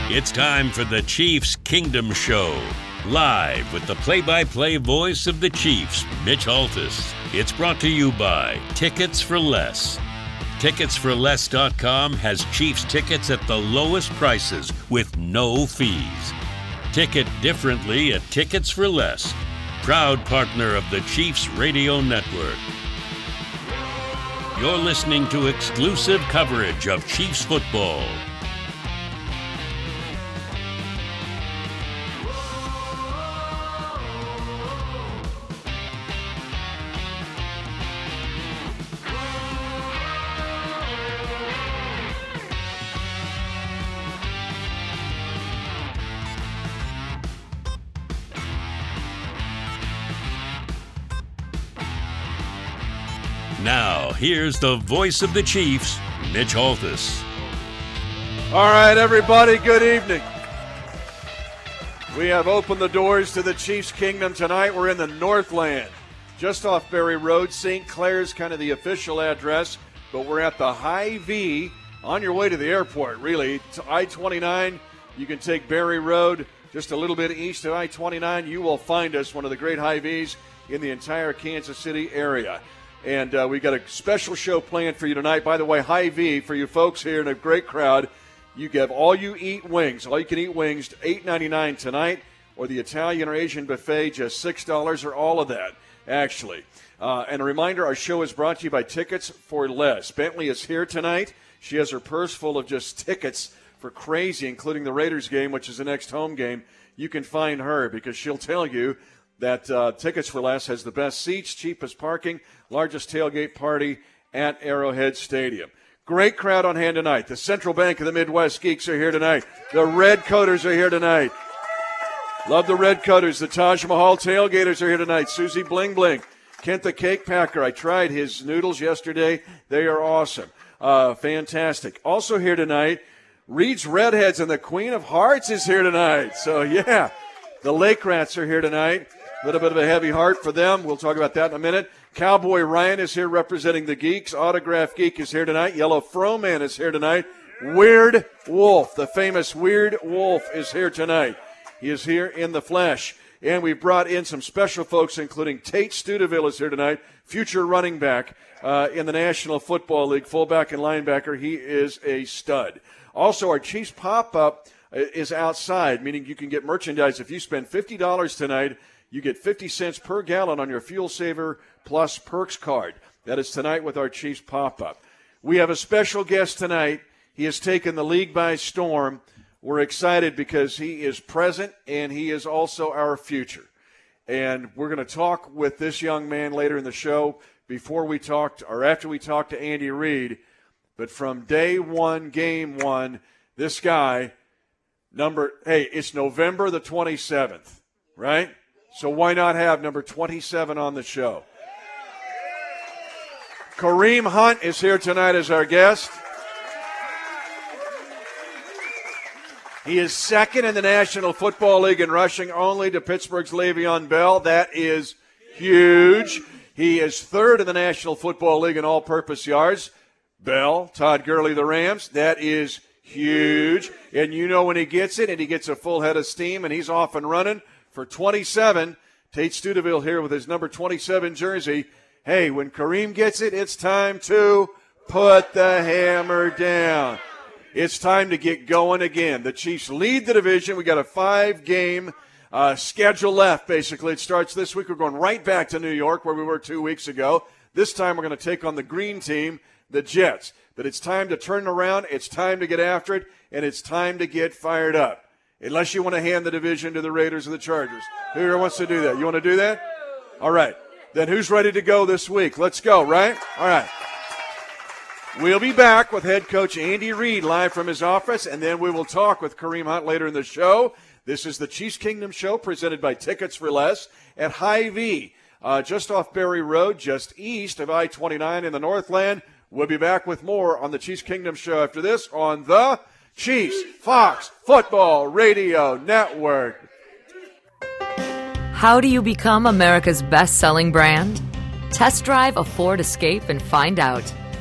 It's time for the Chiefs Kingdom Show. Live with the play-by-play voice of the Chiefs, Mitch Altus. It's brought to you by Tickets for Less. Ticketsforless.com has Chiefs tickets at the lowest prices with no fees. Ticket differently at Tickets for Less. Proud partner of the Chiefs Radio Network. You're listening to exclusive coverage of Chiefs football. Now, here's the voice of the Chiefs, Mitch Altus. All right, everybody, good evening. We have opened the doors to the Chiefs Kingdom tonight. We're in the Northland, just off Berry Road. St. Clair's kind of the official address, but we're at the Hy-Vee on your way to the airport, really. I-29, you can take Berry Road just a little bit east of I-29. You will find us, one of the great Hy-Vees in the entire Kansas City area. And we got a special show planned for you tonight. By the way, Hy-Vee, for you folks here in a great crowd, you get all-you-eat wings. All-you-can-eat wings, $8.99 tonight, or the Italian or Asian buffet, just $6, or all of that, actually. And a reminder, our show is brought to you by Tickets for Less. Bentley is here tonight. She has her purse full of just tickets for crazy, including the Raiders game, which is the next home game. You can find her because she'll tell you that Tickets for Less has the best seats, cheapest parking, largest tailgate party at Arrowhead Stadium. Great crowd on hand tonight. The Central Bank of the Midwest Geeks are here tonight. The Red Coaters are here tonight. Love the Red Coaters. The Taj Mahal Tailgaters are here tonight. Susie Bling Bling. Kent the Cake Packer. I tried his noodles yesterday. They are awesome. Fantastic. Also here tonight, Reed's Redheads and the Queen of Hearts is here tonight. So, yeah, the Lake Rats are here tonight. A little bit of a heavy heart for them. We'll talk about that in a minute. Cowboy Ryan is here representing the Geeks. Autograph Geek is here tonight. Yellow Froman is here tonight. Weird Wolf, the famous Weird Wolf, is here tonight. He is here in the flesh. And we've brought in some special folks, including Tate Studeville is here tonight, future running back in the National Football League, fullback and linebacker. He is a stud. Also, our Chiefs pop-up is outside, meaning you can get merchandise. If you spend $50 tonight, you get 50 cents per gallon on your Fuel Saver Plus Perks card. That is tonight with our Chiefs pop-up. We have a special guest tonight. He has taken the league by storm. We're excited because he is present and he is also our future. And we're going to talk with this young man later in the show before we talked or after we talked to Andy Reid. But from day one, game one, this guy, it's November the 27th, right? So why not have number 27 on the show? Kareem Hunt is here tonight as our guest. He is second in the National Football League in rushing only to Pittsburgh's Le'Veon Bell. That is huge. He is third in the National Football League in all-purpose yards. Bell, Todd Gurley, the Rams. That is huge. And you know when he gets it and he gets a full head of steam and he's off and running, for 27, Tate Studeville here with his number 27 jersey. Hey, when Kareem gets it, it's time to put the hammer down. It's time to get going again. The Chiefs lead the division. We got a 5-game schedule left, basically. It starts this week. We're going right back to New York where we were 2 weeks ago. This time we're going to take on the green team, the Jets. But it's time to turn around. It's time to get after it, and it's time to get fired up. Unless you want to hand the division to the Raiders or the Chargers. Who here wants to do that? You want to do that? All right. Then who's ready to go this week? Let's go, right? All right. We'll be back with head coach Andy Reid live from his office, and then we will talk with Kareem Hunt later in the show. This is the Chiefs Kingdom Show presented by Tickets for Less at Hy-Vee, just off Berry Road, just east of I-29 in the Northland. We'll be back with more on the Chiefs Kingdom Show after this on the Chiefs Fox Football Radio Network. How do you become America's best-selling brand? Test drive a Ford Escape and find out.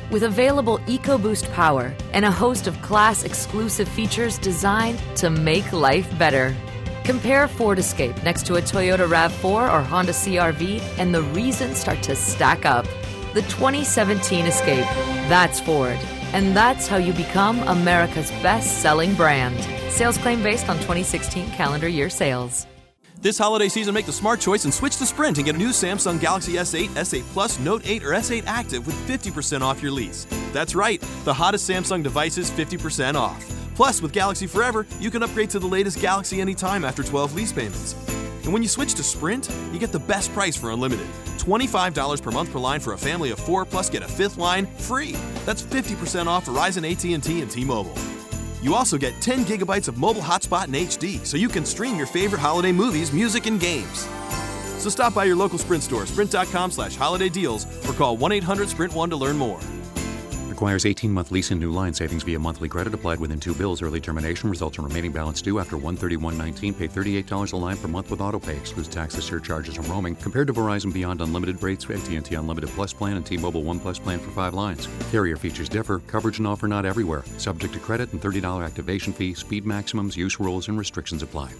With available EcoBoost power and a host of class-exclusive features designed to make life better. Compare Ford Escape next to a Toyota RAV4 or Honda CR-V, and the reasons start to stack up. The 2017 Escape. That's Ford. And that's how you become America's best-selling brand. Sales claim based on 2016 calendar year sales. This holiday season, make the smart choice and switch to Sprint and get a new Samsung Galaxy S8, S8 Plus, Note 8, or S8 Active with 50% off your lease. That's right, the hottest Samsung devices 50% off. Plus, with Galaxy Forever, you can upgrade to the latest Galaxy anytime after 12 lease payments. And when you switch to Sprint, you get the best price for unlimited. $25 per month per line for a family of 4, plus get a 5th line free. That's 50% off Verizon, AT&T, and T-Mobile. You also get 10 gigabytes of mobile hotspot in HD, so you can stream your favorite holiday movies, music, and games. So stop by your local Sprint store, sprint.com/holiday deals, or call 1-800-SPRINT1 to learn more. Requires 18-month lease and new line savings via monthly credit applied within 2 bills. Early termination results in remaining balance due after 1/31/19. Pay $38 a line per month with autopay. Excludes taxes, surcharges, and roaming. Compared to Verizon Beyond Unlimited rates, AT&T Unlimited Plus plan, and T-Mobile One Plus plan for 5 lines. Carrier features differ. Coverage and offer not everywhere. Subject to credit and $30 activation fee. Speed maximums, use rules, and restrictions apply.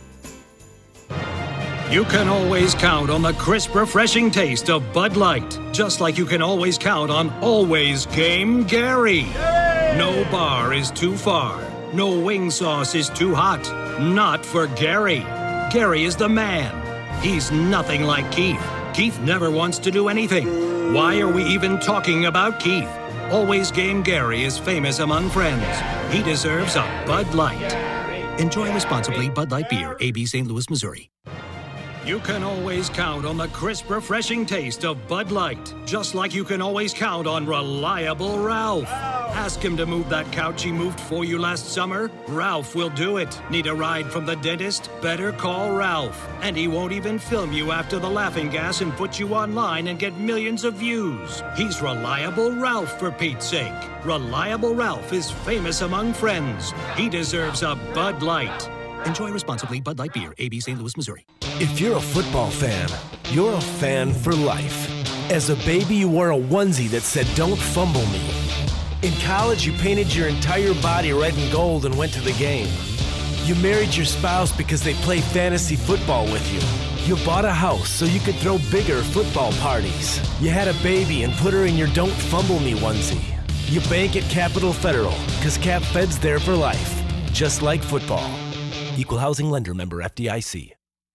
You can always count on the crisp, refreshing taste of Bud Light, just like you can always count on Always Game Gary. No bar is too far. No wing sauce is too hot. Not for Gary. Gary is the man. He's nothing like Keith. Keith never wants to do anything. Why are we even talking about Keith? Always Game Gary is famous among friends. He deserves a Bud Light. Enjoy responsibly. Bud Light Beer, AB St. Louis, Missouri. You can always count on the crisp, refreshing taste of Bud Light, just like you can always count on Reliable Ralph. Ask him to move that couch he moved for you last summer. Ralph will do it. Need a ride from the dentist? Better call Ralph. And he won't even film you after the laughing gas and put you online and get millions of views. He's Reliable Ralph, for Pete's sake. Reliable Ralph is famous among friends. He deserves a Bud Light. Enjoy responsibly. Bud Light Beer, AB St. Louis, Missouri. If you're a football fan, you're a fan for life. As a baby, you wore a onesie that said, "Don't fumble me." In college, you painted your entire body red and gold and went to the game. You married your spouse because they play fantasy football with you. You bought a house so you could throw bigger football parties. You had a baby and put her in your "Don't fumble me" onesie. You bank at Capital Federal because Cap Fed's there for life, just like football. Equal housing lender, member FDIC.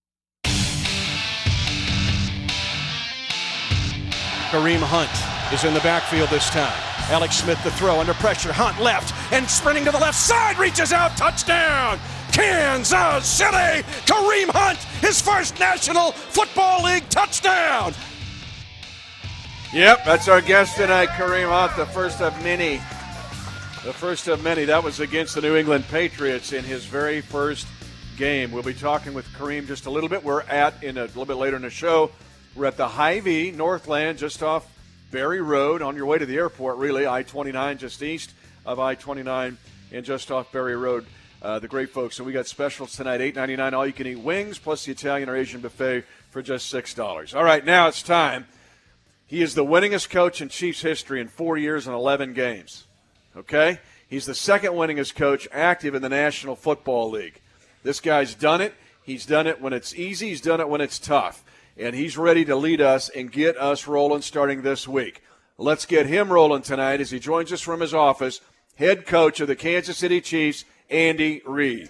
Kareem Hunt is in the backfield this time. Alex Smith the throw under pressure. Hunt left and sprinting to the left side. Reaches out. Touchdown. Kansas City. Kareem Hunt, his first National Football League touchdown. Yep, that's our guest tonight, Kareem Hunt, the first of many. The first of many. That was against the New England Patriots in his very first game. We'll be talking with Kareem just a little bit. We're a little bit later in the show. We're at the Hy-Vee, Northland, just off Berry Road, on your way to the airport, really. I-29, just east of I-29 and just off Berry Road. The great folks. So we got specials tonight, $8.99 all-you-can-eat wings, plus the Italian or Asian buffet for just $6. All right, now it's time. He is the winningest coach in Chiefs history in 4 years and 11 games. Okay? He's the second winningest coach active in the National Football League. This guy's done it. He's done it when it's easy. He's done it when it's tough. And he's ready to lead us and get us rolling starting this week. Let's get him rolling tonight as he joins us from his office, head coach of the Kansas City Chiefs, Andy Reid.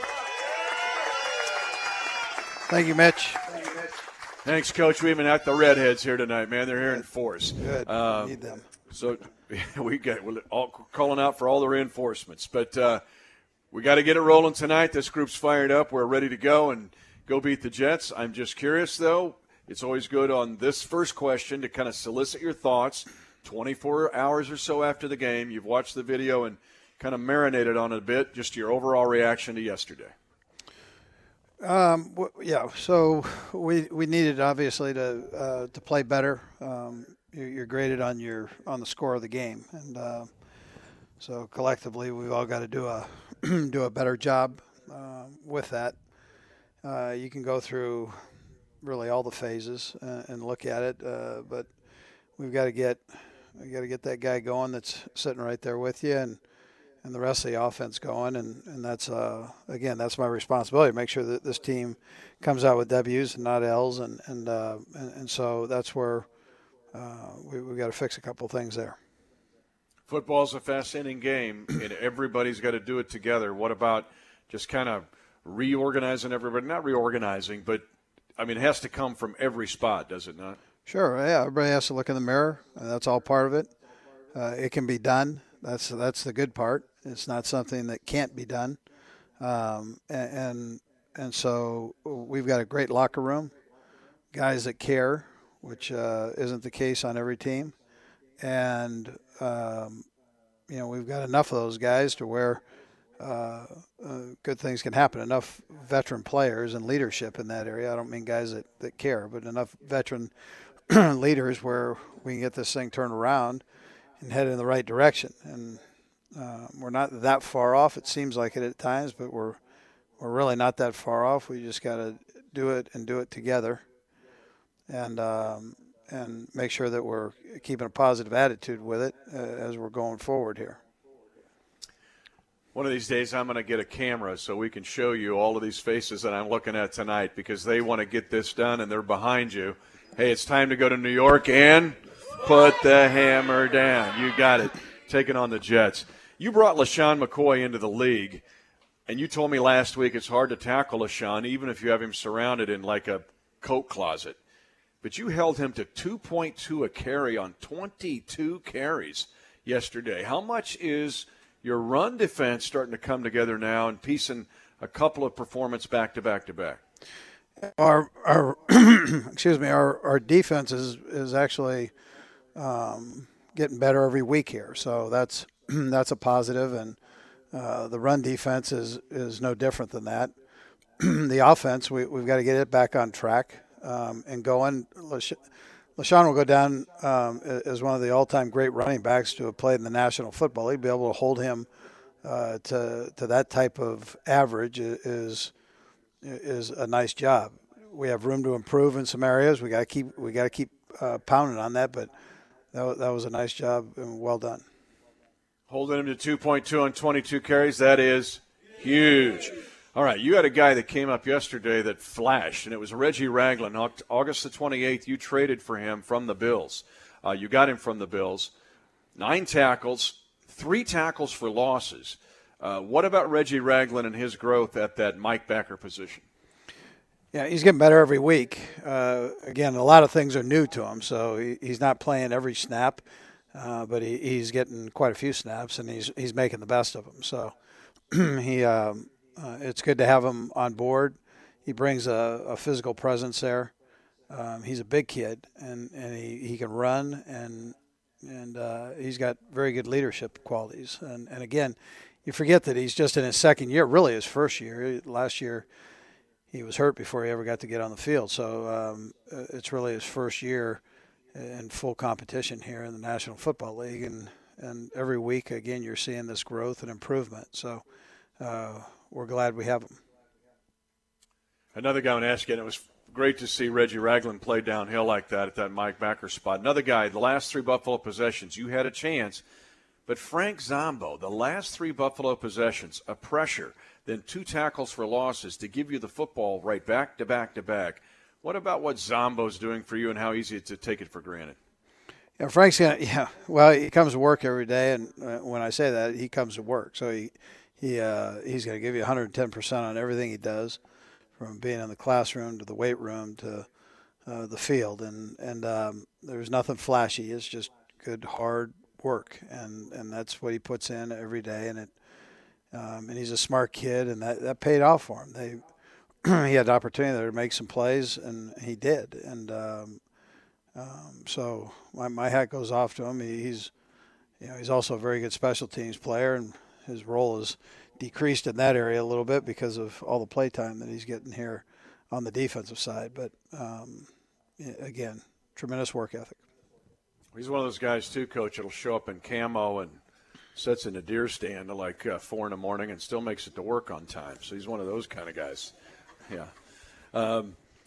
Thank you, Mitch. Thanks, Coach. We've been at the Redheads here tonight, man. They're here in force. Good. Need them. So we're all calling out for all the reinforcements. But we got to get it rolling tonight. This group's fired up. We're ready to go and go beat the Jets. I'm just curious, though. It's always good on this first question to kind of solicit your thoughts. 24 hours or so after the game, you've watched the video and kind of marinated on it a bit. Just your overall reaction to yesterday. Yeah, so we needed obviously to play better. You're graded on the score of the game, and so collectively we've all got to do a better job with that. You can go through really all the phases and look at it, but we've got to get You got to get that guy going that's sitting right there with you, and the rest of the offense going. And that's again, that's my responsibility, make sure that this team comes out with W's and not L's, and so that's where we've got to fix a couple things there. Football's a fascinating game, and everybody's got to do it together. What about just kind of reorganizing everybody? Not reorganizing, but, I mean, it has to come from every spot, does it not? Sure, yeah. Everybody has to look in the mirror, and that's all part of it. It can be done. That's the good part. It's not something that can't be done. And so we've got a great locker room, guys that care, which isn't the case on every team. And we've got enough of those guys to where good things can happen. Enough veteran players and leadership in that area. I don't mean guys that care, but enough veteran leaders where we can get this thing turned around and head in the right direction. And we're not that far off. It seems like it at times, but we're really not that far off. We just got to do it and do it together. And make sure that we're keeping a positive attitude with it as we're going forward here. One of these days I'm going to get a camera so we can show you all of these faces that I'm looking at tonight, because they want to get this done and they're behind you. Hey, it's time to go to New York and put the hammer down. You got it. Taking on the Jets. You brought LaShawn McCoy into the league, and you told me last week it's hard to tackle LaShawn even if you have him surrounded in like a coat closet. But you held him to 2.2 a carry on 22 carries yesterday. How much is your run defense starting to come together now and piecing a couple of performances back to back to back? Our excuse me, our defense is actually getting better every week here. So that's a positive, and the run defense is no different than that. The offense, we've got to get it back on track. And going, LaShawn will go down as one of the all-time great running backs to have played in the National Football League. Be able to hold him to that type of average is a nice job. We have room to improve in some areas. We got to keep pounding on that, but that was a nice job and well done. Holding him to 2.2 on 22 carries, that is huge. All right, you had a guy that came up yesterday that flashed, and it was Reggie Ragland. August the 28th, you traded for him from the Bills. You got him from the Bills. 9 tackles, 3 tackles for losses. What about Reggie Ragland and his growth at that Mike backer position? Yeah, he's getting better every week. Again, a lot of things are new to him, so he's not playing every snap, but he's getting quite a few snaps, and he's making the best of them. So it's good to have him on board. He brings a physical presence there. He's a big kid, and he can run, and he's got very good leadership qualities. And again, you forget that he's just in his second year, really his first year. Last year he was hurt before he ever got to get on the field. So it's really his first year in full competition here in the National Football League. And every week, again, you're seeing this growth and improvement. So we're glad we have him. Another guy I want to ask you, and it was great to see Reggie Ragland play downhill like that at that Mike Backer spot. Another guy, the last 3 Buffalo possessions, you had a chance. But Frank Zombo, the last 3 Buffalo possessions, a pressure, then 2 tackles for losses to give you the football right back to back to back. What about what Zombo's doing for you and how easy to take it for granted? Yeah, Frank's well, he comes to work every day, and when I say that, he comes to work. So he's going to give you 110% on everything he does, from being in the classroom to the weight room to the field. And there's nothing flashy. It's just good, hard work, and that's what he puts in every day. And he's a smart kid, and that paid off for him. He had the opportunity there to make some plays, and he did. And so my hat goes off to him. He's also a very good special teams player, and his role is decreased in that area a little bit because of all the play time that he's getting here on the defensive side. But again, tremendous work ethic. He's one of those guys too, Coach. It'll show up in camo and sits in a deer stand at like 4 in the morning and still makes it to work on time. So he's one of those kind of guys. Yeah.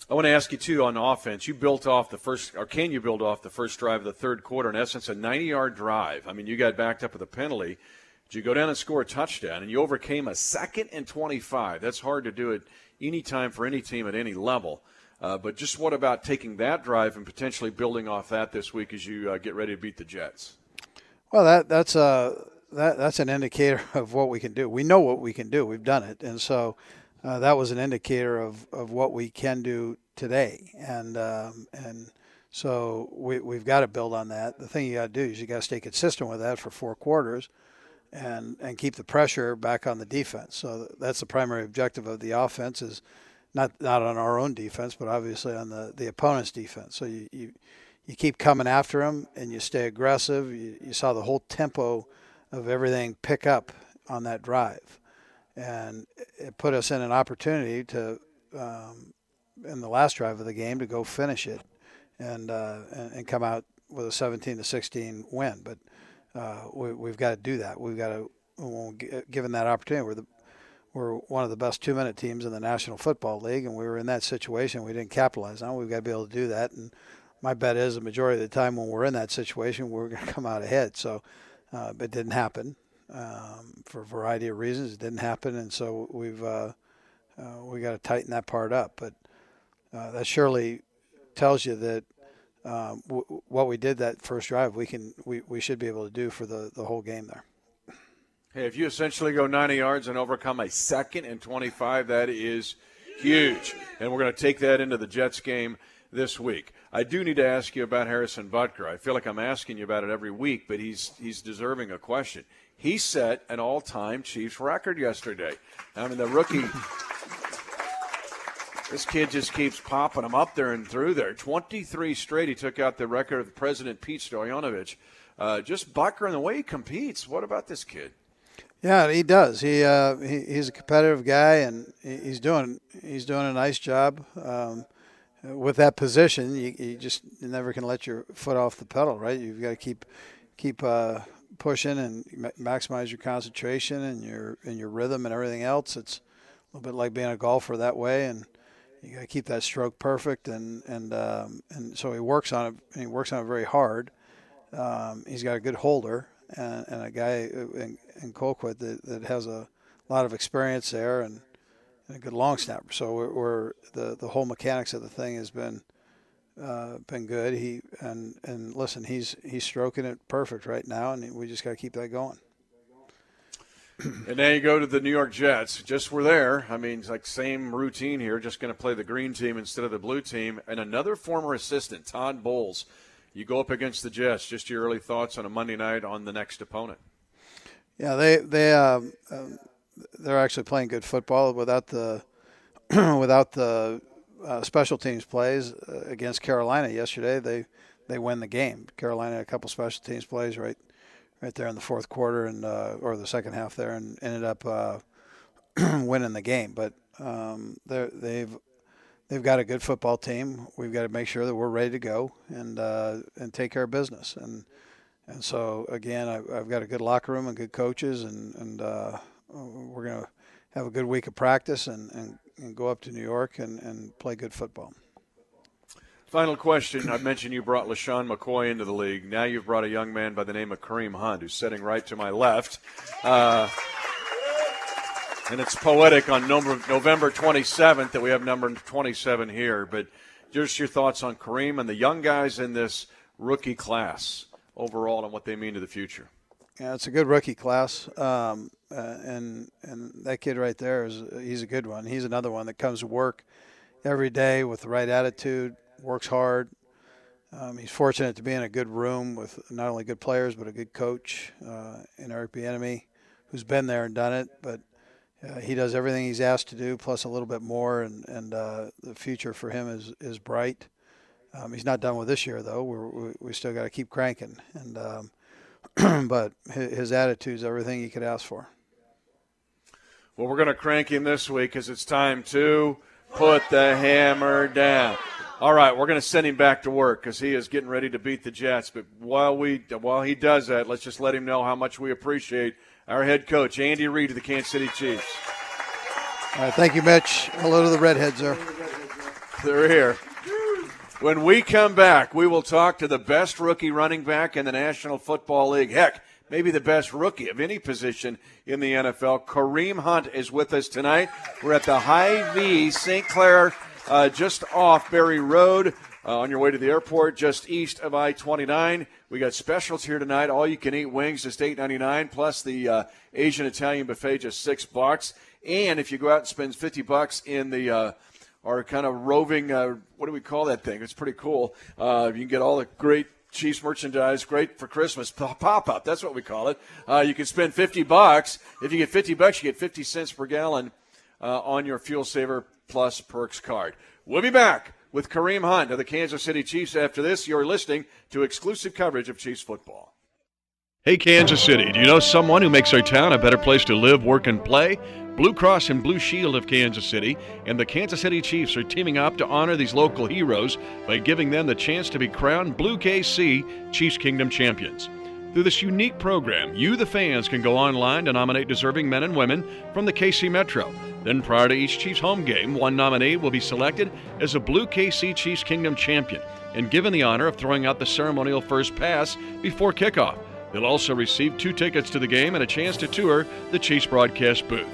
I want to ask you, too, on offense. You built off the first – or can you build off the first drive of the third quarter, in essence, a 90-yard drive. I mean, you got backed up with a penalty. But you go down and score a touchdown, and you overcame a 2nd and 25. That's hard to do at any time for any team at any level. But just what about taking that drive and potentially building off that this week as you get ready to beat the Jets? Well, that's an indicator of what we can do. We know what we can do. We've done it. And so that was an indicator of what we can do today. And so we've got to build on that. The thing you got to do is you got to stay consistent with that for 4 quarters and keep the pressure back on the defense. So that's the primary objective of the offense, is not on our own defense, but obviously on the opponent's defense. So you keep coming after them and you stay aggressive. You saw the whole tempo of everything pick up on that drive. And it put us in an opportunity to, in the last drive of the game, to go finish it and come out with a 17-16 win. But we've got to do that. We've got to, given that opportunity, we're one of the best 2-minute teams in the National Football League, and we were in that situation. We didn't capitalize on it. We've got to be able to do that. And my bet is the majority of the time when we're in that situation, we're going to come out ahead. So it didn't happen for a variety of reasons. It didn't happen, and so we got to tighten that part up. But that surely tells you that what we did that first drive, we should be able to do for the whole game there. Hey, if you essentially go 90 yards and overcome a 2nd and 25, that is huge. And we're going to take that into the Jets game this week. I do need to ask you about Harrison Butker. I feel like I'm asking you about it every week, but he's deserving a question. He set an all-time Chiefs record yesterday. I mean, the rookie, this kid just keeps popping them up there and through there. 23 straight. He took out the record of President Pete Stoyanovich. Just Butker and the way he competes. What about this kid? Yeah, he does. He's a competitive guy, and he's doing a nice job. With that position, you never can let your foot off the pedal, right? You've got to keep pushing and maximize your concentration and your rhythm and everything else. It's a little bit like being a golfer that way, and you got to keep that stroke perfect. And so he works on it. And he works on it very hard. He's got a good holder and a guy in Colquitt that has a lot of experience there and a good long snapper. So we're the whole mechanics of the thing has been good. And listen, he's stroking it perfect right now, and we just got to keep that going. And now you go to the New York Jets. Just we're there. I mean, it's like same routine here. Just going to play the green team instead of the blue team. And another former assistant, Todd Bowles. You go up against the Jets. Just your early thoughts on a Monday night on the next opponent. Yeah, they're actually playing good football without the special teams plays against Carolina yesterday. They win the game. Carolina had a couple special teams plays right there in the fourth quarter and or the second half there, and ended up winning the game. But they've got a good football team. We've got to make sure that we're ready to go and take care of business. And so again, I've got a good locker room and good coaches, and we're going to have a good week of practice and go up to New York and play good football. Final question. I mentioned you brought LaShawn McCoy into the league. Now you've brought a young man by the name of Kareem Hunt, who's sitting right to my left. And it's poetic on November 27th that we have number 27 here. But just your thoughts on Kareem and the young guys in this rookie class overall and what they mean to the future. Yeah, it's a good rookie class, and that kid right there he's a good one. He's another one that comes to work every day with the right attitude, works hard. He's fortunate to be in a good room with not only good players but a good coach in Eric Bieniemy, who's been there and done it. But he does everything he's asked to do, plus a little bit more, and the future for him is bright. He's not done with this year though. We still got to keep cranking, and but his attitude is everything you could ask for. Well, we're going to crank him this week because it's time to put the hammer down. All right, we're going to send him back to work because he is getting ready to beat the Jets. But while he does that, let's just let him know how much we appreciate our head coach, Andy Reid of the Kansas City Chiefs. All right, thank you, Mitch. Hello to the Redheads there. They're here. When we come back, we will talk to the best rookie running back in the National Football League. Heck, maybe the best rookie of any position in the NFL. Kareem Hunt is with us tonight. We're at the Hy-Vee, St. Clair, just off Berry Road, on your way to the airport, just east of I-29. We got specials here tonight. All-you-can-eat wings, just $8.99, plus the Asian Italian buffet, just $6. And if you go out and spend $50 in the our kind of roving, what do we call that thing? It's pretty cool. You can get all the great Chiefs merchandise, great for Christmas, pop-up, that's what we call it. You can spend $50. If you get $50, you get 50 cents per gallon on your Fuel Saver Plus Perks card. We'll be back with Kareem Hunt of the Kansas City Chiefs after this. You're listening to exclusive coverage of Chiefs football. Hey, Kansas City, do you know someone who makes our town a better place to live, work, and play? Blue Cross and Blue Shield of Kansas City and the Kansas City Chiefs are teaming up to honor these local heroes by giving them the chance to be crowned Blue KC Chiefs Kingdom champions. Through this unique program, you, the fans, can go online to nominate deserving men and women from the KC Metro. Then prior to each Chiefs home game, one nominee will be selected as a Blue KC Chiefs Kingdom champion and given the honor of throwing out the ceremonial first pass before kickoff. They'll also receive 2 tickets to the game and a chance to tour the Chiefs broadcast booth.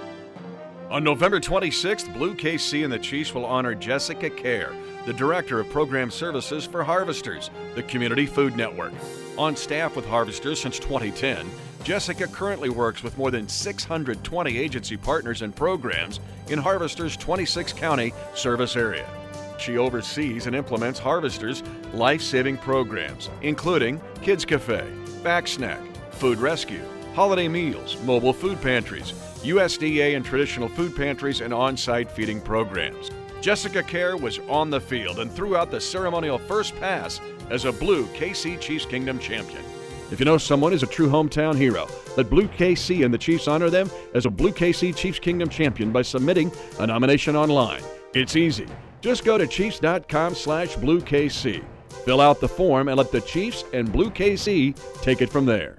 On November 26th, Blue KC and the Chiefs will honor Jessica Kerr, the Director of Program Services for Harvesters, the Community Food Network. On staff with Harvesters since 2010, Jessica currently works with more than 620 agency partners and programs in Harvesters' 26-county service area. She oversees and implements Harvesters' life-saving programs, including Kids Cafe, Back Snack, Food Rescue, holiday meals, mobile food pantries, USDA and traditional food pantries, and on-site feeding programs. Jessica Kerr was on the field and threw out the ceremonial first pass as a Blue KC Chiefs Kingdom champion. If you know someone who's a true hometown hero, let Blue KC and the Chiefs honor them as a Blue KC Chiefs Kingdom champion by submitting a nomination online. It's easy. Just go to chiefs.com/BlueKC. Fill out the form and let the Chiefs and Blue KC take it from there.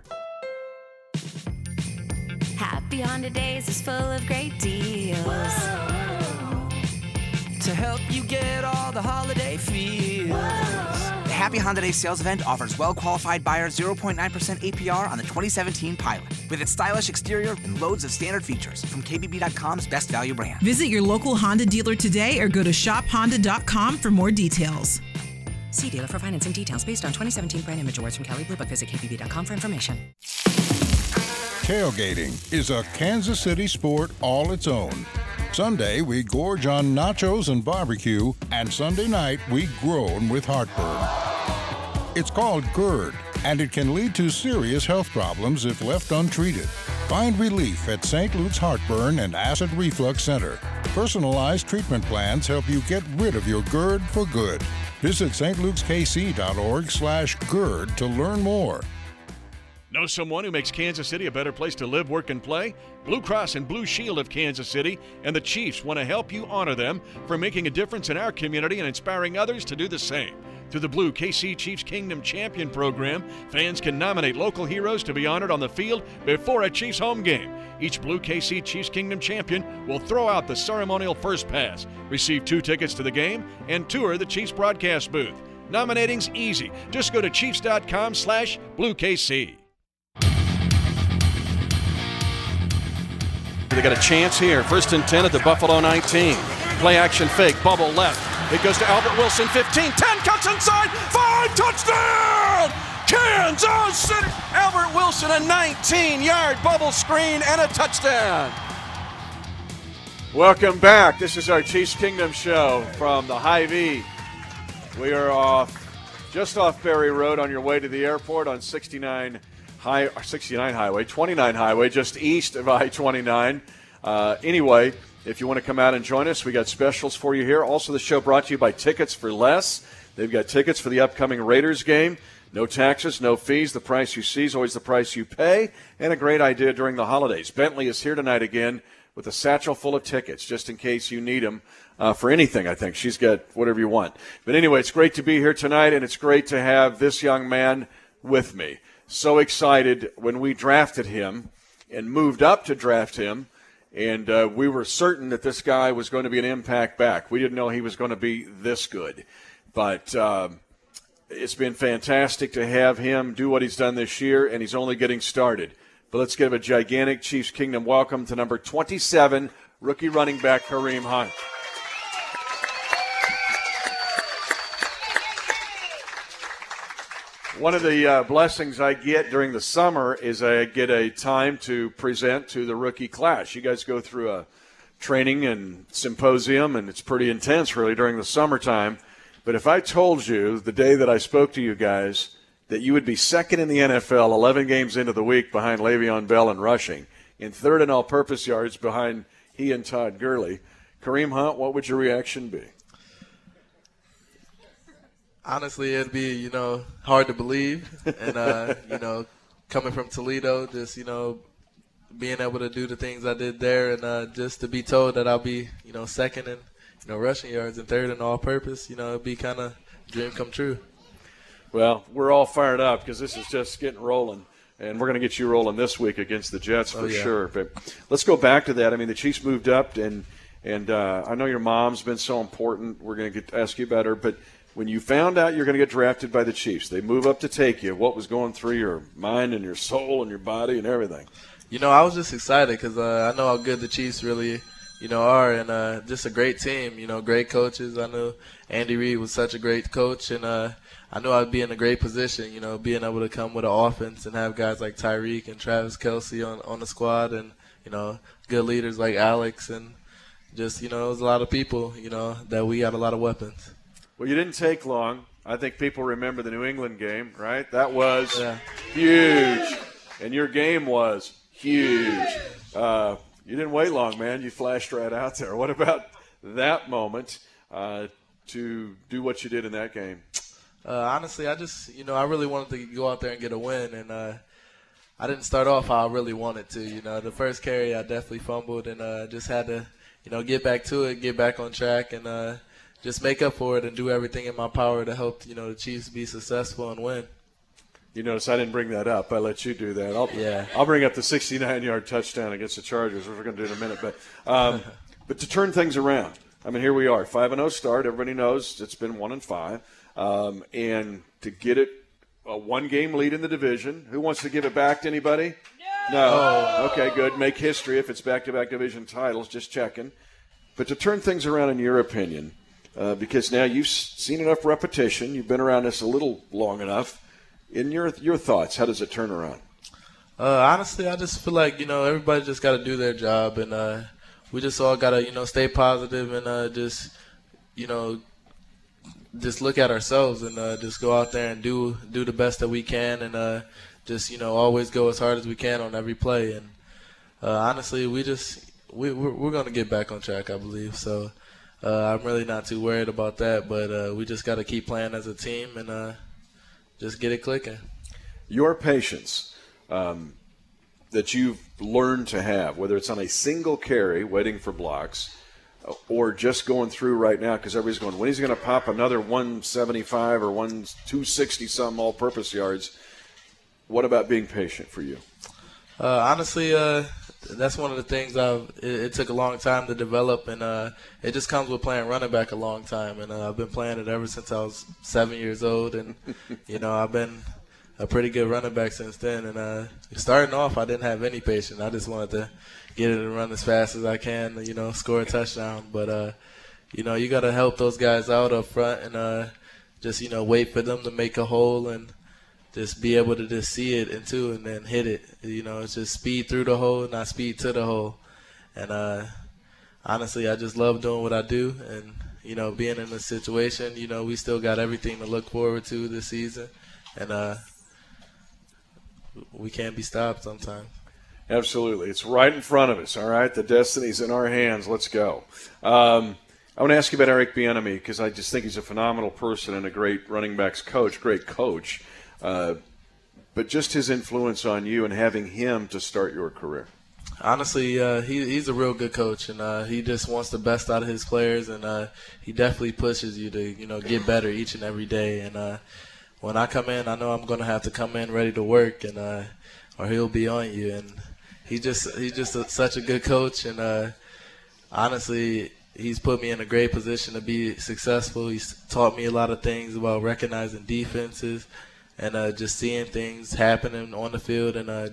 Happy Honda Days is full of great deals. Whoa. To help you get all the holiday feels. Whoa. The Happy Honda Days sales event offers well-qualified buyers 0.9% APR on the 2017 Pilot, with its stylish exterior and loads of standard features from KBB.com's best value brand. Visit your local Honda dealer today or go to shophonda.com for more details. See dealer for financing details based on 2017 brand image awards from Kelley Blue Book. Visit KBB.com for information. Tailgating is a Kansas City sport all its own. Sunday, we gorge on nachos and barbecue, and Sunday night, we groan with heartburn. It's called GERD, and it can lead to serious health problems if left untreated. Find relief at St. Luke's Heartburn and Acid Reflux Center. Personalized treatment plans help you get rid of your GERD for good. Visit stlukeskc.org/GERD to learn more. Know someone who makes Kansas City a better place to live, work, and play? Blue Cross and Blue Shield of Kansas City and the Chiefs want to help you honor them for making a difference in our community and inspiring others to do the same. Through the Blue KC Chiefs Kingdom Champion Program, fans can nominate local heroes to be honored on the field before a Chiefs home game. Each Blue KC Chiefs Kingdom champion will throw out the ceremonial first pass, receive 2 tickets to the game, and tour the Chiefs broadcast booth. Nominating's easy. Just go to chiefs.com/BlueKC. They got a chance here. 1st and 10 at the Buffalo 19. Play action fake, bubble left. It goes to Albert Wilson, 15, 10, cuts inside, 5, touchdown! Kansas City! Albert Wilson, a 19-yard bubble screen and a touchdown. Welcome back. This is our Chiefs Kingdom show from the Hy-Vee. We are just off Berry Road on your way to the airport on 29 Highway, just east of I-29. Anyway, if you want to come out and join us, we got specials for you here. Also, the show brought to you by Tickets for Less. They've got tickets for the upcoming Raiders game. No taxes, no fees. The price you see is always the price you pay, and a great idea during the holidays. Bentley is here tonight again with a satchel full of tickets, just in case you need them for anything, I think. She's got whatever you want. But anyway, it's great to be here tonight, and it's great to have this young man with me. So excited when we drafted him and moved up to draft him, And we were certain that this guy was going to be an impact back. We didn't know he was going to be this good. But it's been fantastic to have him do what he's done this year, and he's only getting started. But let's give a gigantic Chiefs Kingdom welcome to number 27, rookie running back Kareem Hunt. One of the blessings I get during the summer is I get a time to present to the rookie class. You guys go through a training and symposium, and it's pretty intense really during the summertime. But if I told you the day that I spoke to you guys that you would be second in the NFL 11 games into the week behind Le'Veon Bell in rushing, and third in all-purpose yards behind he and Todd Gurley, Kareem Hunt, what would your reaction be? Honestly, it'd be, hard to believe. And, coming from Toledo, just, being able to do the things I did there and just to be told that I'll be, second in, rushing yards and third in all-purpose, it'd be kind of dream come true. Well, we're all fired up because this is just getting rolling. And we're going to get you rolling this week against the Jets for sure. But let's go back to that. I mean, the Chiefs moved up, and I know your mom's been so important. We're going to ask you about her. But when you found out you're going to get drafted by the Chiefs, they move up to take you. What was going through your mind and your soul and your body and everything? I was just excited because I know how good the Chiefs really, are, and just a great team. Great coaches. I knew Andy Reid was such a great coach, and I knew I'd be in a great position. Being able to come with an offense and have guys like Tyreek and Travis Kelce on the squad, and good leaders like Alex, and just it was a lot of people. That we had a lot of weapons. Well, you didn't take long. I think people remember the New England game, right? That was huge. And your game was huge. You didn't wait long, man. You flashed right out there. What about that moment to do what you did in that game? Honestly, I just, I really wanted to go out there and get a win. And I didn't start off how I really wanted to. The first carry, I definitely fumbled and just had to, get back to it, get back on track, and just make up for it and do everything in my power to help, the Chiefs be successful and win. You notice I didn't bring that up. I let you do that. I'll bring up the 69-yard touchdown against the Chargers, which we're going to do in a minute. But to turn things around, I mean, here we are, 5-0 start. Everybody knows it's been 1-5. And to get it a one-game lead in the division, who wants to give it back to anybody? No. Okay, good. Make history if it's back-to-back division titles. Just checking. But to turn things around, in your opinion, because now you've seen enough repetition, you've been around this a little long enough. In your thoughts, how does it turn around? Honestly, I just feel like, everybody just got to do their job, and we just all got to, stay positive and just look at ourselves and just go out there and do the best that we can and just, always go as hard as we can on every play. And honestly, we're going to get back on track, I believe. So I'm really not too worried about that, but we just got to keep playing as a team and just get it clicking. Your patience that you've learned to have, whether it's on a single carry waiting for blocks or just going through right now because everybody's going, when he's going to pop another 175 or 260-something all-purpose yards, what about being patient for you? Honestly, that's one of the things it took a long time to develop, and it just comes with playing running back a long time. And I've been playing it ever since I was 7 years old, and I've been a pretty good running back since then. And starting off, I didn't have any patience. I just wanted to get it and run as fast as I can, score a touchdown. But you got to help those guys out up front and just wait for them to make a hole and just be able to just see it and then hit it. It's just speed through the hole, not speed to the hole. And honestly, I just love doing what I do. And, being in this situation, we still got everything to look forward to this season. And we can't be stopped sometimes. Absolutely. It's right in front of us, all right? The destiny's in our hands. Let's go. I want to ask you about Eric Bieniemy because I just think he's a phenomenal person and a great running backs coach, great coach. But just his influence on you and having him to start your career. Honestly, he's a real good coach, and he just wants the best out of his players, and he definitely pushes you to get better each and every day. And when I come in, I know I'm going to have to come in ready to work, and or he'll be on you, and he's just such a good coach, and honestly, he's put me in a great position to be successful. He's taught me a lot of things about recognizing defenses and just seeing things happening on the field, and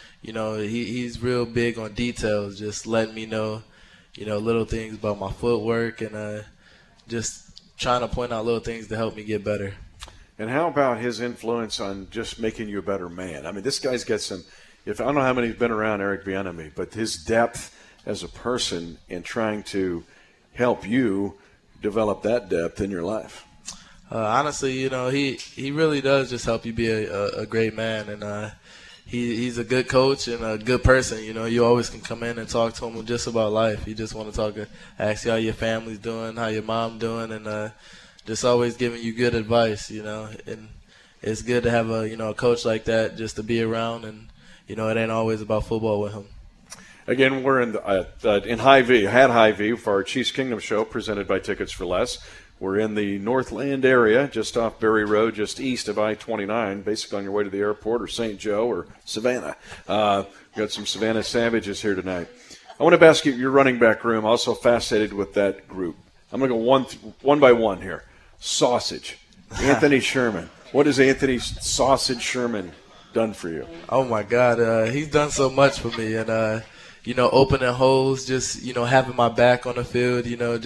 he's real big on details, just letting me know, little things about my footwork, and just trying to point out little things to help me get better. And how about his influence on just making you a better man? I mean, this guy's got some – I don't know how many have been around Eric Bieniemy, but his depth as a person in trying to help you develop that depth in your life. Honestly, he really does just help you be a great man, and he's a good coach and a good person. You always can come in and talk to him just about life. You just want to ask you how your family's doing, how your mom doing, and just always giving you good advice, and it's good to have a coach like that just to be around, and it ain't always about football with him. Again, we're in Hy-Vee, Hy-Vee for our Chiefs Kingdom show presented by Tickets for Less. We're in the Northland area, just off Berry Road, just east of I-29, basically on your way to the airport or St. Joe or Savannah. We've got some Savannah Savages here tonight. I want to ask you your running back room, also fascinated with that group. I'm going to go one by one here. Sausage. Anthony Sherman. What has Anthony Sausage Sherman done for you? Oh, my God. He's done so much for me. And, opening holes, just, having my back on the field,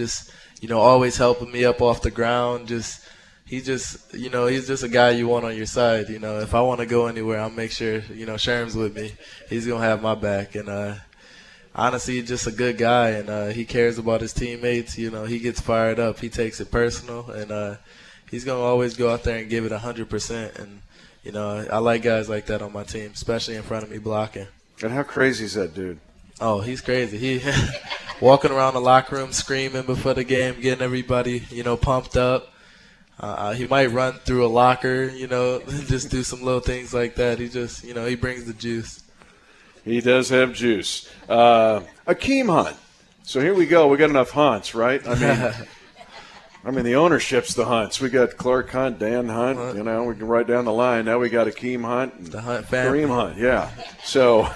always helping me up off the ground. He's just a guy you want on your side. If I want to go anywhere, I'll make sure, Sherm's with me. He's going to have my back. And, honestly, he's just a good guy, and he cares about his teammates. He gets fired up. He takes it personal, and he's going to always go out there and give it 100%. And, I like guys like that on my team, especially in front of me blocking. And how crazy is that dude? Oh, he's crazy. He walking around the locker room screaming before the game, getting everybody, pumped up. He might run through a locker, just do some little things like that. He just, he brings the juice. He does have juice. Akeem Hunt. So here we go. We got enough Hunts, right? I mean, the ownership's the Hunts. We got Clark Hunt, Dan Hunt. We can write down the line. Now we got Akeem Hunt, and the Hunt family. Kareem Hunt. Yeah. So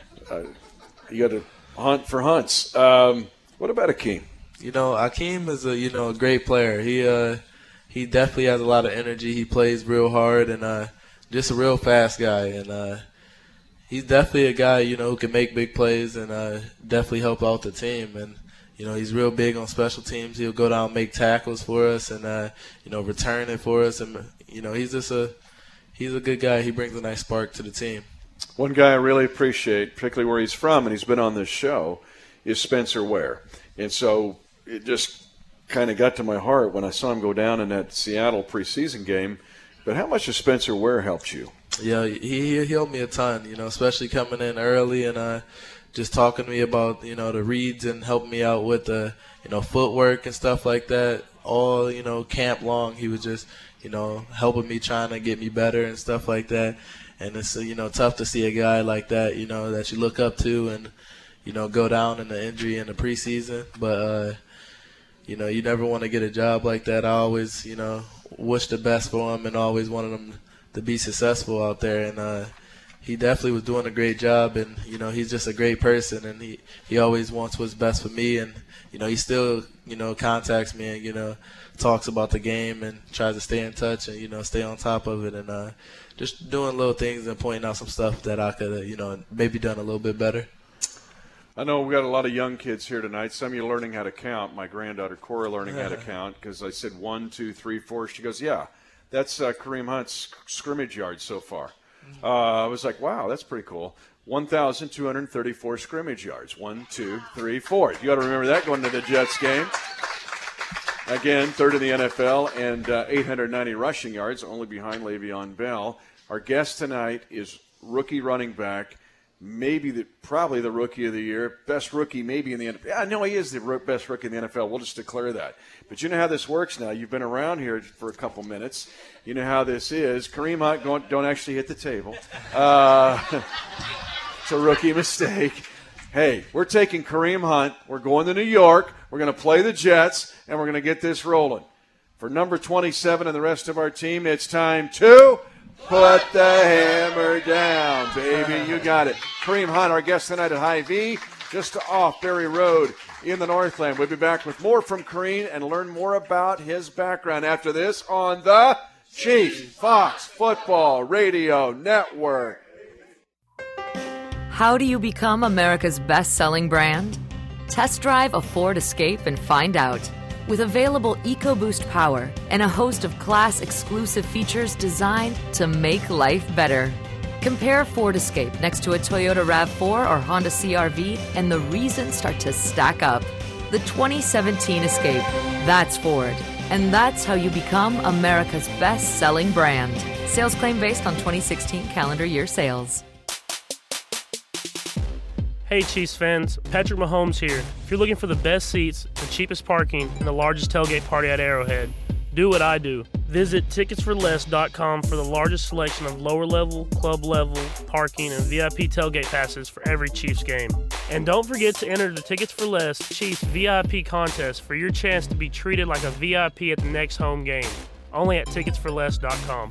you got to hunt for Hunts. What about Akeem? Akeem is a great player. He definitely has a lot of energy. He plays real hard, and just a real fast guy. And he's definitely a guy, who can make big plays and definitely help out the team. And, he's real big on special teams. He'll go down and make tackles for us and, return it for us. And, he's a good guy. He brings a nice spark to the team. One guy I really appreciate, particularly where he's from, and he's been on this show, is Spencer Ware. And so it just kind of got to my heart when I saw him go down in that Seattle preseason game. But how much has Spencer Ware helped you? Yeah, he helped me a ton, especially coming in early and just talking to me about, the reads and helping me out with the, footwork and stuff like that. All, camp long, he was just, helping me, trying to get me better and stuff like that. And it's, tough to see a guy like that, that you look up to and, go down in the injury in the preseason. But, you never want to get a job like that. I always, wish the best for him and always wanted him to be successful out there. And he definitely was doing a great job. And, he's just a great person. And he always wants what's best for me. And, he still, contacts me and, talks about the game and tries to stay in touch and, stay on top of it. And just doing little things and pointing out some stuff that I could have, maybe done a little bit better. I know we got a lot of young kids here tonight. Some of you learning how to count. My granddaughter Cora learning how to count because I said 1, 2, 3, 4. She goes, yeah, that's Kareem Hunt's scrimmage yards so far. I was like, wow, that's pretty cool. 1,234 scrimmage yards. 1, 2, 3, 4. You got to remember that going to the Jets game. Again, third in the NFL and 890 rushing yards, only behind Le'Veon Bell. Our guest tonight is rookie running back, probably the rookie of the year, best rookie maybe in the NFL. Yeah, no, he is the best rookie in the NFL. We'll just declare that. But you know how this works now. You've been around here for a couple minutes. You know how this is. Kareem Hunt, don't actually hit the table. It's a rookie mistake. Hey, we're taking Kareem Hunt. We're going to New York. We're going to play the Jets, and we're going to get this rolling. For number 27 and the rest of our team, it's time to Put the hammer down, baby. You got it. Kareem Hunt, our guest tonight at Hy-Vee, just off Berry Road in the Northland. We'll be back with more from Kareem and learn more about his background after this on the Chiefs Fox Football Radio Network. How do you become America's best-selling brand? Test drive a Ford Escape and find out. With available EcoBoost power and a host of class-exclusive features designed to make life better. Compare Ford Escape next to a Toyota RAV4 or Honda CR-V, and the reasons start to stack up. The 2017 Escape. That's Ford. And that's how you become America's best-selling brand. Sales claim based on 2016 calendar year sales. Hey Chiefs fans, Patrick Mahomes here. If you're looking for the best seats, the cheapest parking, and the largest tailgate party at Arrowhead, do what I do. Visit ticketsforless.com for the largest selection of lower level, club level, parking, and VIP tailgate passes for every Chiefs game. And don't forget to enter the Tickets for Less Chiefs VIP contest for your chance to be treated like a VIP at the next home game. Only at ticketsforless.com.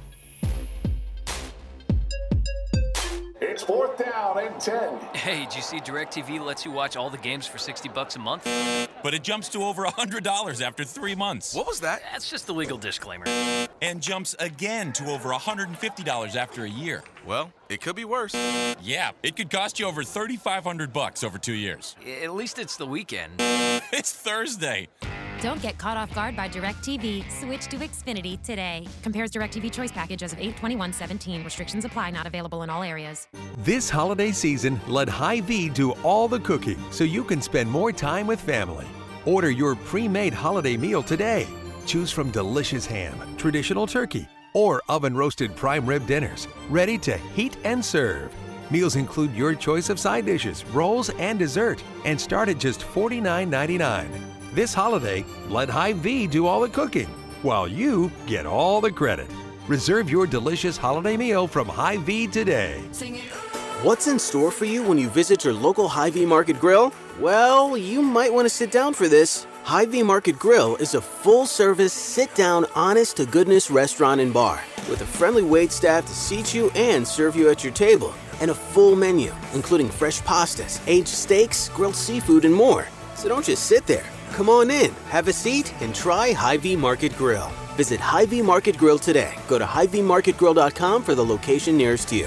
It's 4th down and 10. Hey, did you see DirecTV lets you watch all the games for $60 a month? But it jumps to over $100 after 3 months. What was that? That's just a legal disclaimer. And jumps again to over $150 after a year. Well, it could be worse. Yeah, it could cost you over $3,500 over 2 years. At least it's the weekend. It's Thursday. Don't get caught off guard by DirecTV. Switch to Xfinity today. Compares DirecTV Choice Package as of 8/21/17. Restrictions apply. Not available in all areas. This holiday season, let Hy-Vee do all the cooking so you can spend more time with family. Order your pre-made holiday meal today. Choose from delicious ham, traditional turkey, or oven-roasted prime rib dinners, ready to heat and serve. Meals include your choice of side dishes, rolls, and dessert, and start at just $49.99. This holiday, let Hy-Vee do all the cooking, while you get all the credit. Reserve your delicious holiday meal from Hy-Vee today. What's in store for you when you visit your local Hy-Vee Market Grill? Well, you might want to sit down for this. Hy-Vee Market Grill is a full-service, sit-down, honest-to-goodness restaurant and bar with a friendly waitstaff to seat you and serve you at your table, and a full menu, including fresh pastas, aged steaks, grilled seafood, and more. So don't just sit there. Come on in, have a seat, and try Hy-Vee Market Grill. Visit Hy-Vee Market Grill today. Go to HyVeeMarketGrill.com for the location nearest you.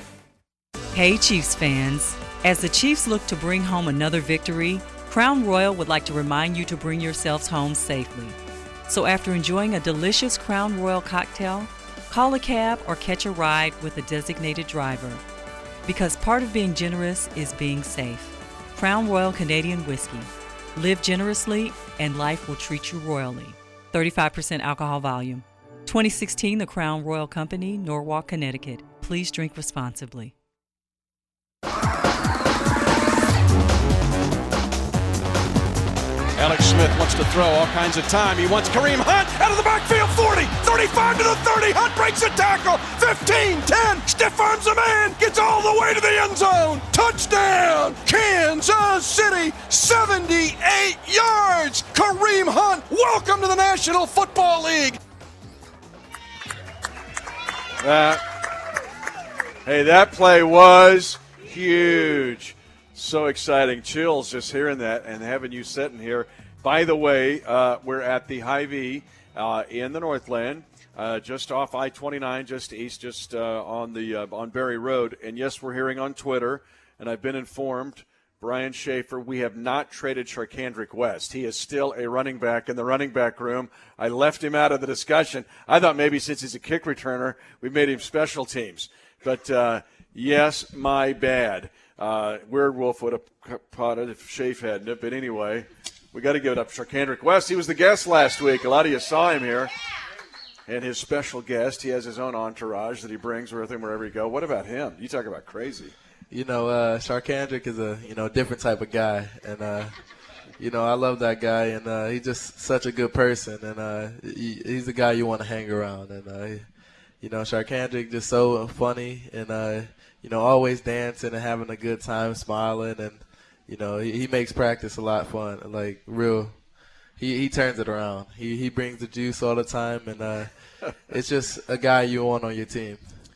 Hey Chiefs fans. As the Chiefs look to bring home another victory, Crown Royal would like to remind you to bring yourselves home safely. So after enjoying a delicious Crown Royal cocktail, call a cab or catch a ride with a designated driver. Because part of being generous is being safe. Crown Royal Canadian Whiskey. Live generously, and life will treat you royally. 35% alcohol volume. 2016 The Crown Royal Company, Norwalk, Connecticut. Please drink responsibly. Alex Smith wants to throw all kinds of time. He wants Kareem Hunt out of the backfield. 40, 35 to the 30. Hunt breaks a tackle. 15, 10. Stiff arms a man. Gets all the way to the end zone. Touchdown, Kansas City. 78 yards. Kareem Hunt. Welcome to the National Football League. That play was huge. So exciting. Chills just hearing that and having you sitting here. By the way, we're at the Hy-Vee in the Northland, just off I-29, just east, just on Berry Road. And, yes, we're hearing on Twitter, and I've been informed, Brian Schaefer, we have not traded Charcandrick West. He is still a running back in the running back room. I left him out of the discussion. I thought maybe since he's a kick returner, we made him special teams. But, yes, my bad. Weird Wolf would have potted if Schaefer hadn't. But anyway, we got to give it up to Charcandrick West. He was the guest last week. A lot of you saw him here. And his special guest, he has his own entourage that he brings with him wherever you go. What about him? You talk about crazy. Charcandrick is a different type of guy. And, I love that guy. And he's just such a good person. And he's the guy you want to hang around. And, Charcandrick just so funny and, always dancing and having a good time, smiling, and he makes practice a lot fun. Like real, he turns it around. He brings the juice all the time, and it's just a guy you want on your team.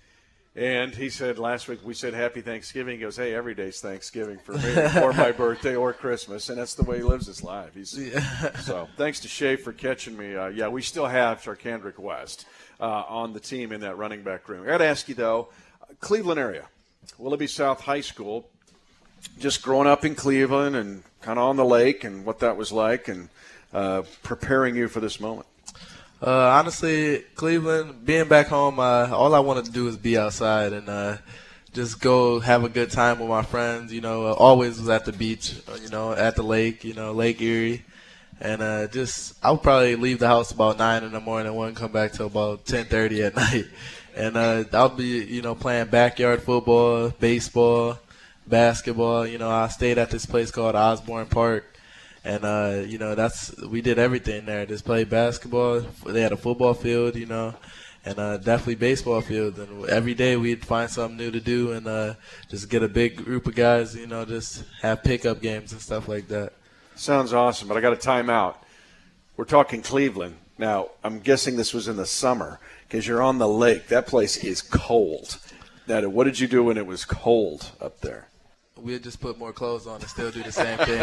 And he said last week, we said Happy Thanksgiving. He goes, hey, every day's Thanksgiving for me, or my birthday, or Christmas. And that's the way he lives his life. So thanks to Shea for catching me. We still have Charkandrick West on the team in that running back room. I got to ask you, though, Cleveland area, Willoughby South High School, just growing up in Cleveland and kind of on the lake and what that was like and preparing you for this moment. Honestly, Cleveland, being back home, all I wanted to do was be outside and just go have a good time with my friends. Always was at the beach, at the lake, Lake Erie. And I would probably leave the house about 9 in the morning, wouldn't come back till about 10:30 at night. And I'll be, playing backyard football, baseball, basketball. I stayed at this place called Osborne Park. And, we did everything there. Just played basketball. They had a football field, and definitely baseball field. And every day we'd find something new to do and just get a big group of guys, just have pickup games and stuff like that. Sounds awesome, but I got a timeout. We're talking Cleveland. Now, I'm guessing this was in the summer because you're on the lake. That place is cold. Now, what did you do when it was cold up there? We'll just put more clothes on and still do the same thing.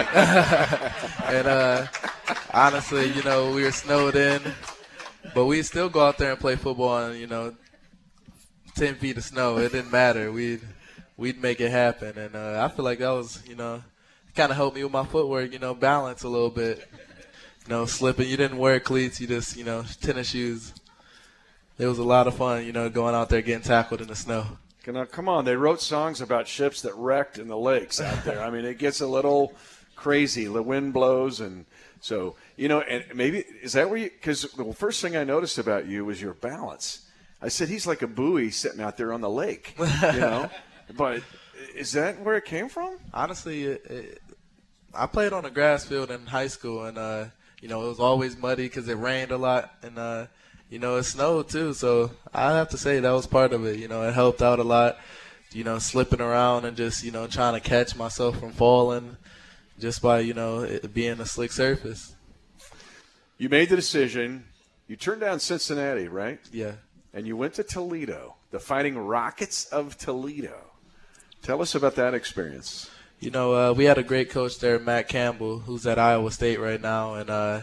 And honestly, we were snowed in, but we'd still go out there and play football in, 10 feet of snow. It didn't matter. We'd make it happen. And I feel like that was, kind of helped me with my footwork, balance a little bit. Slipping. You didn't wear cleats. You just, tennis shoes. It was a lot of fun, going out there getting tackled in the snow. Now, come on. They wrote songs about ships that wrecked in the lakes out there. I mean, it gets a little crazy. The wind blows. And so, and maybe is that where you – because the first thing I noticed about you was your balance. I said he's like a buoy sitting out there on the lake, But is that where it came from? Honestly, I played on a grass field in high school, and, it was always muddy because it rained a lot. And, it snowed too, so I have to say that was part of it. It helped out a lot, slipping around and just, trying to catch myself from falling just by, it being a slick surface. You made the decision. You turned down Cincinnati, right? Yeah. And you went to Toledo, the Fighting Rockets of Toledo. Tell us about that experience. We had a great coach there, Matt Campbell, who's at Iowa State right now, and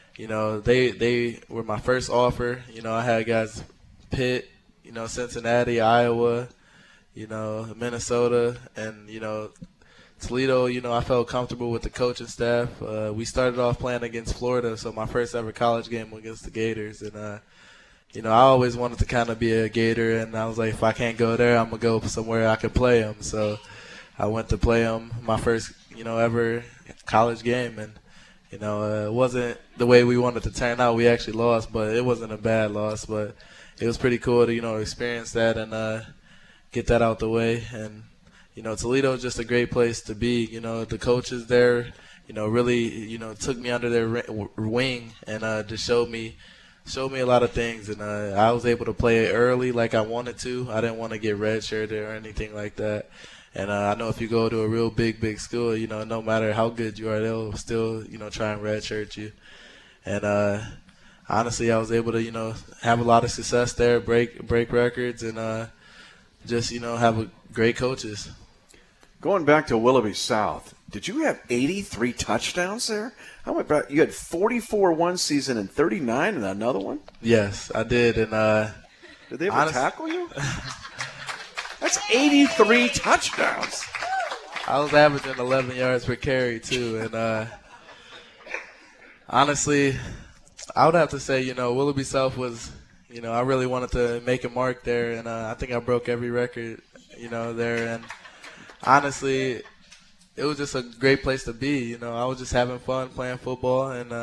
they were my first offer. I had guys Pitt, Cincinnati, Iowa, Minnesota, and, Toledo, I felt comfortable with the coaching staff. We started off playing against Florida, so my first ever college game was against the Gators. And, I always wanted to kind of be a Gator, and I was like, if I can't go there, I'm going to go somewhere I could play them. So I went to play them my first, ever college game, and it wasn't the way we wanted to turn out. We actually lost, but it wasn't a bad loss. But it was pretty cool to, experience that and get that out the way. And, Toledo is just a great place to be. The coaches there, really, took me under their wing and just showed me a lot of things. And I was able to play early like I wanted to. I didn't want to get redshirted or anything like that. And I know if you go to a real big school, no matter how good you are, they'll still, try and redshirt you. And honestly, I was able to, have a lot of success there, break records, and just, have great coaches. Going back to Willoughby South, did you have 83 touchdowns there? How about you had 44 one season and 39 in another one? Yes, I did. And did they ever tackle you? That's 83 touchdowns. I was averaging 11 yards per carry, too. And honestly, I would have to say, Willoughby South was, I really wanted to make a mark there. And I think I broke every record, there. And honestly, it was just a great place to be. I was just having fun playing football. And,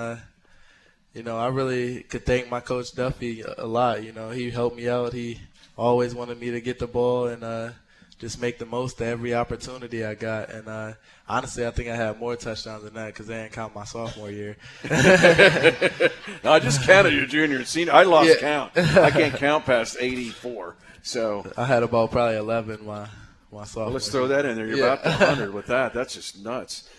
I really could thank my coach Duffy a lot. He helped me out. He always wanted me to get the ball and just make the most of every opportunity I got. And honestly, I think I had more touchdowns than that because they didn't count my sophomore year. No, I just counted your junior and senior. I lost count. I can't count past 84. So I had about probably 11 my sophomore well, let's throw that in there. You're about to 100 with that. That's just nuts.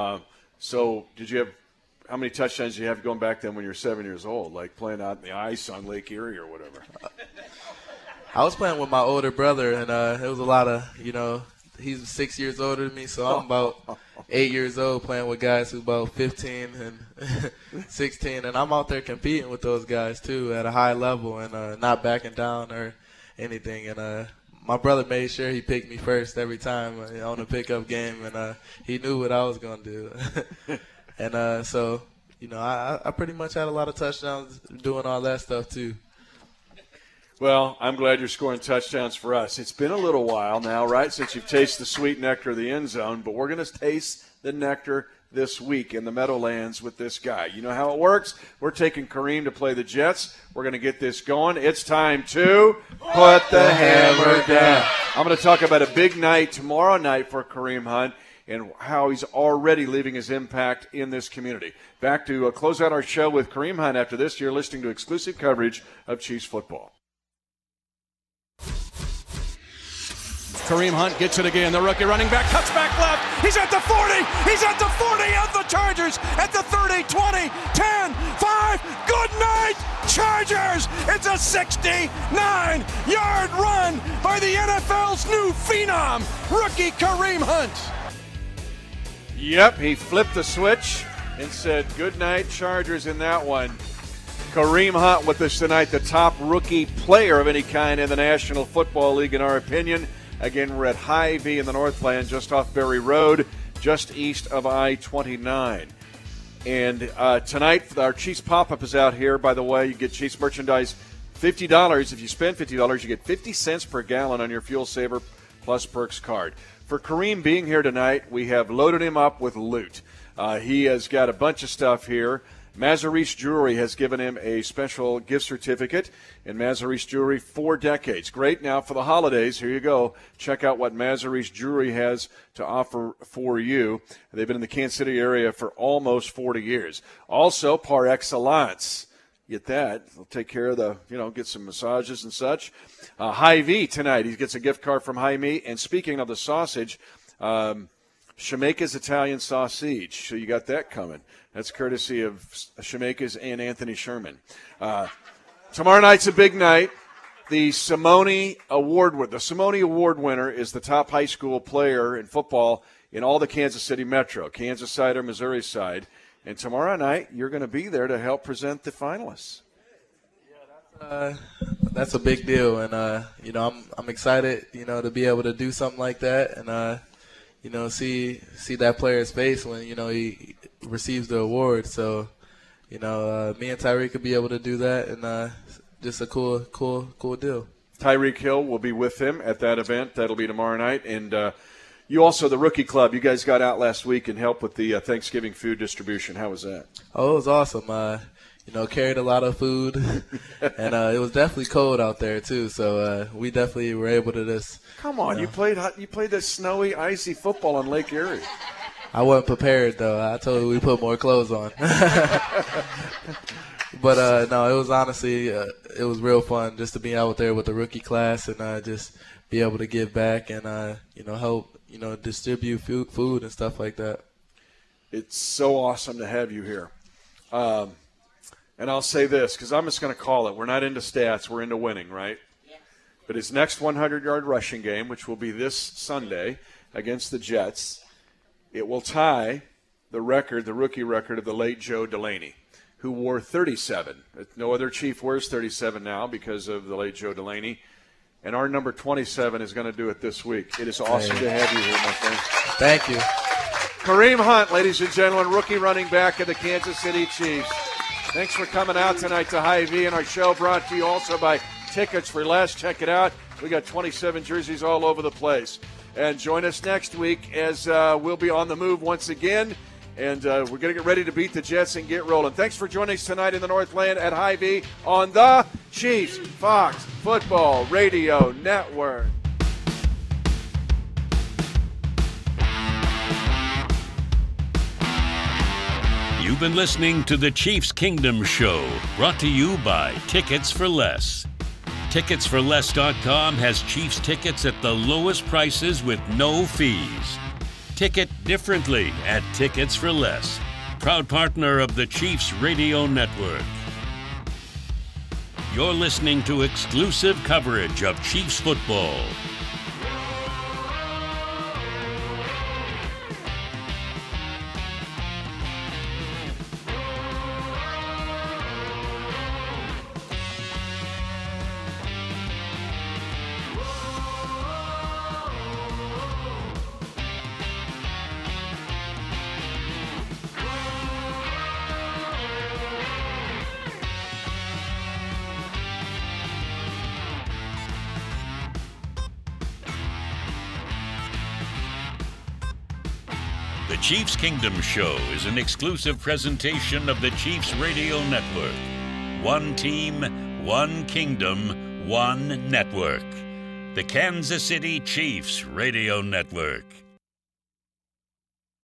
So did you have – how many touchdowns did you have going back then when you were 7 years old, like playing out in the ice on Lake Erie or whatever? I was playing with my older brother, and it was a lot of, he's 6 years older than me, so I'm about 8 years old playing with guys who about 15 and 16, and I'm out there competing with those guys too at a high level and not backing down or anything. And my brother made sure he picked me first every time on the pickup game, and he knew what I was going to do. And so, I pretty much had a lot of touchdowns doing all that stuff too. Well, I'm glad you're scoring touchdowns for us. It's been a little while now, right, since you've tasted the sweet nectar of the end zone, but we're going to taste the nectar this week in the Meadowlands with this guy. You know how it works? We're taking Kareem to play the Jets. We're going to get this going. It's time to put the hammer down. I'm going to talk about a big night tomorrow night for Kareem Hunt and how he's already leaving his impact in this community. Back to close out our show with Kareem Hunt after this. You're listening to exclusive coverage of Chiefs football. Kareem Hunt gets it again. The rookie running back cuts back left. He's at the 40. He's at the 40 of the Chargers. At the 30, 20, 10, 5. Good night, Chargers. It's a 69-yard run by the NFL's new phenom, rookie Kareem Hunt. Yep, he flipped the switch and said, good night, Chargers, in that one. Kareem Hunt with us tonight, the top rookie player of any kind in the National Football League, in our opinion. Again, we're at Hy-Vee in the Northland, just off Berry Road, just east of I-29. And tonight, our Chiefs pop-up is out here. By the way, you get Chiefs merchandise, $50. If you spend $50, you get 50 cents per gallon on your Fuel Saver Plus Perks card. For Kareem being here tonight, we have loaded him up with loot. He has got a bunch of stuff here. Mazaris Jewelry has given him a special gift certificate, and Mazaris Jewelry, 4 decades. Great. Now for the holidays, here you go. Check out what Mazaris Jewelry has to offer for you. They've been in the Kansas City area for almost 40 years. Also, par excellence. Get that. They'll take care of the, get some massages and such. Hy-Vee tonight. He gets a gift card from Hy-Vee. And speaking of the sausage, Shemeka's Italian Sausage. So you got that coming. That's courtesy of Shemeka's and Anthony Sherman. Tomorrow night's a big night. The Simone Award winner is the top high school player in football in all the Kansas City Metro, Kansas side or Missouri side. And tomorrow night, you're going to be there to help present the finalists. That's a big deal, and I'm excited, to be able to do something like that, and see that player's face when he receives the award. So, me and Tyreek could be able to do that, and just a cool deal. Tyreek Hill will be with him at that event. That'll be tomorrow night, and you also, the Rookie Club, you guys got out last week and helped with the Thanksgiving food distribution. How was that? Oh, it was awesome. Carried a lot of food, and it was definitely cold out there too. So we definitely were able to just. Come on, you played that snowy, icy football on Lake Erie. I wasn't prepared though. I told you we put more clothes on. But no, it was honestly it was real fun just to be out there with the rookie class and just be able to give back and help distribute food and stuff like that. It's so awesome to have you here. And I'll say this, because I'm just going to call it. We're not into stats. We're into winning, right? Yeah. But his next 100-yard rushing game, which will be this Sunday against the Jets, it will tie the rookie record of the late Joe Delaney, who wore 37. No other Chief wears 37 now because of the late Joe Delaney. And our number 27 is going to do it this week. It is awesome to have you here, my friend. Thank you. Kareem Hunt, ladies and gentlemen, rookie running back of the Kansas City Chiefs. Thanks for coming out tonight to Hy-Vee, and our show brought to you also by Tickets for Less. Check it out. We got 27 jerseys all over the place. And join us next week as we'll be on the move once again. And we're going to get ready to beat the Jets and get rolling. Thanks for joining us tonight in the Northland at Hy-Vee on the Chiefs Fox Football Radio Network. You've been listening to the Chiefs Kingdom Show, brought to you by Tickets for Less. TicketsForLess.com has Chiefs tickets at the lowest prices with no fees. Ticket differently at Tickets for Less, proud partner of the Chiefs Radio Network. You're listening to exclusive coverage of Chiefs football. The Chiefs Kingdom Show is an exclusive presentation of the Chiefs Radio Network. One team, one kingdom, one network. The Kansas City Chiefs Radio Network.